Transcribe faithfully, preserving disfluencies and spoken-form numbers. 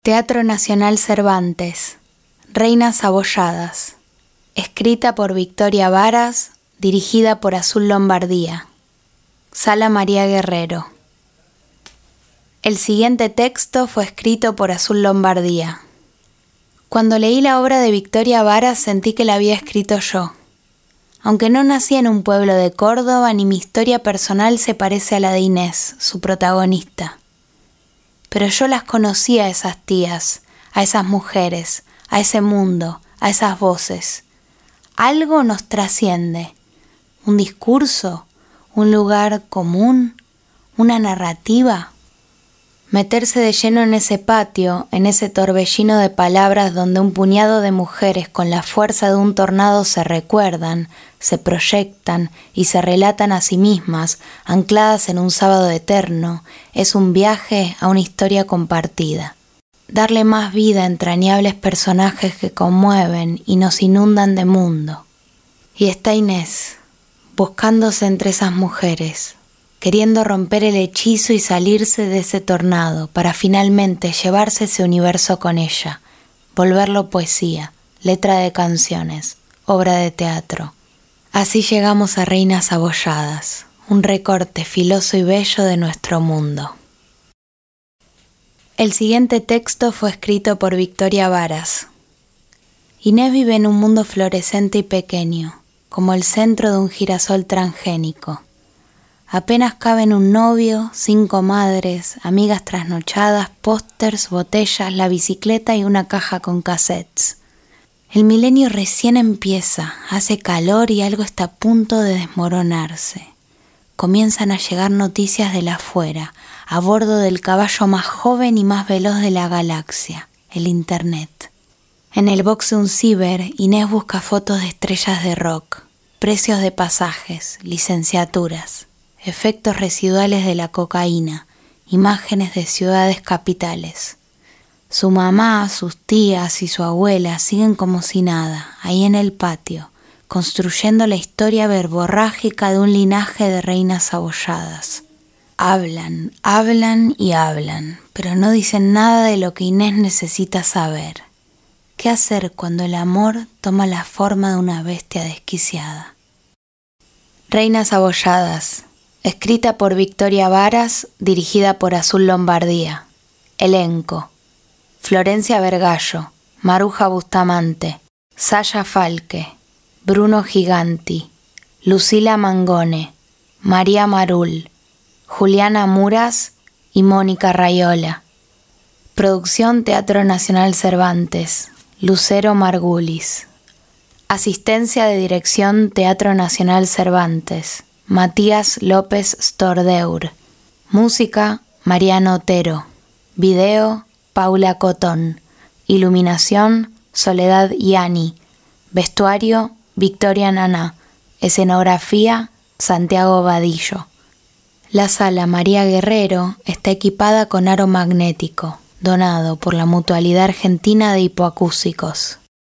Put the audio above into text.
Teatro Nacional Cervantes, Reinas Abolladas, escrita por Victoria Varas, dirigida por Azul Lombardía. Sala María Guerrero. El siguiente texto fue escrito por Azul Lombardía. Cuando leí la obra de Victoria Varas sentí que la había escrito yo. Aunque no nací en un pueblo de Córdoba, ni mi historia personal se parece a la de Inés, su protagonista. Pero yo las conocí a esas tías, a esas mujeres, a ese mundo, a esas voces. Algo nos trasciende. Un discurso, un lugar común, una narrativa. Meterse de lleno en ese patio, en ese torbellino de palabras donde un puñado de mujeres con la fuerza de un tornado se recuerdan, se proyectan y se relatan a sí mismas, ancladas en un sábado eterno, es un viaje a una historia compartida. Darle más vida a entrañables personajes que conmueven y nos inundan de mundo. Y está Inés, buscándose entre esas mujeres, queriendo romper el hechizo y salirse de ese tornado para finalmente llevarse ese universo con ella, volverlo poesía, letra de canciones, obra de teatro. Así llegamos a Reinas Abolladas, un recorte filoso y bello de nuestro mundo. El siguiente texto fue escrito por Victoria Varas. Inés vive en un mundo florescente y pequeño, como el centro de un girasol transgénico. Apenas caben un novio, cinco madres, amigas trasnochadas, pósters, botellas, la bicicleta y una caja con cassettes. El milenio recién empieza, hace calor y algo está a punto de desmoronarse. Comienzan a llegar noticias de la afuera, a bordo del caballo más joven y más veloz de la galaxia, el Internet. En el box de un ciber, Inés busca fotos de estrellas de rock, precios de pasajes, licenciaturas, efectos residuales de la cocaína, imágenes de ciudades capitales. Su mamá, sus tías y su abuela siguen como si nada, ahí en el patio, construyendo la historia verborrágica de un linaje de reinas abolladas. Hablan, hablan y hablan, pero no dicen nada de lo que Inés necesita saber. ¿Qué hacer cuando el amor toma la forma de una bestia desquiciada? Reinas Abolladas, escrita por Victoria Varas, dirigida por Azul Lombardía. Elenco: Florencia Vergallo, Maruja Bustamante, Saya Falque, Bruno Giganti, Lucila Mangone, María Marul, Juliana Muras y Mónica Rayola. Producción Teatro Nacional Cervantes, Lucero Margulis. Asistencia de dirección Teatro Nacional Cervantes, Matías López Stordeur. Música, Mariano Otero. Video, Paula Cotón. Iluminación, Soledad Yani. Vestuario, Victoria Naná. Escenografía, Santiago Vadillo. La Sala María Guerrero está equipada con aro magnético, donado por la Mutualidad Argentina de Hipoacúsicos.